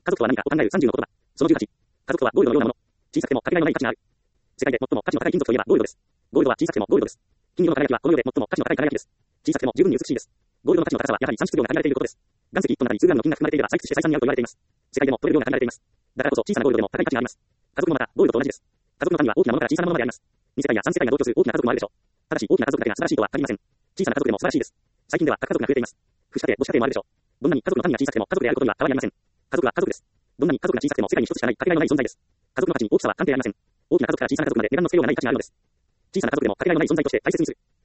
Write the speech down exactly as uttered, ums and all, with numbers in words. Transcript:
家族とは何かを考えるさんじゅうの言葉。そのじゅうはち。家族とはゴールドのようなもの。小さくてもかけがえのない価値がある。世界で最も価値の高い金属といえばゴールドです。ゴールドは小さくてもゴールドです。金色の輝きはこの世で最も価値の高い輝きです。小さくても十分に美しいです。ゴールドの価値の高さはやはり産出量が限られていることです。岩石いっトンの中に数グラムの金が含まれていれば採掘して採算になると言われています。世界でも取れる量が限られています。だからこそ小さなゴールドでも高い価値があります。家族もまたゴールドと同じです。家族の単位は大きなものから小さなものまであります。に世界やさん世界が同居する大きな家族もあるでしょう。ただし大きな家族だけが素晴らしいとは限りません。小さな家族でも素晴らしいです。最近では核家族が増えています。父子家庭、母子家庭もあるでしょう。どんなに家族の単位が小さくても家族であることには変わりありません。家族は家族です。どんなに家族が小さくても世界に一つしかないかけがえのない存在です。家族の価値に大きさは関係ありません。大きな家族から小さな家族まで値段のつけようがない価値があるのです。小さな家族でもかけがえのない存在として大切にする。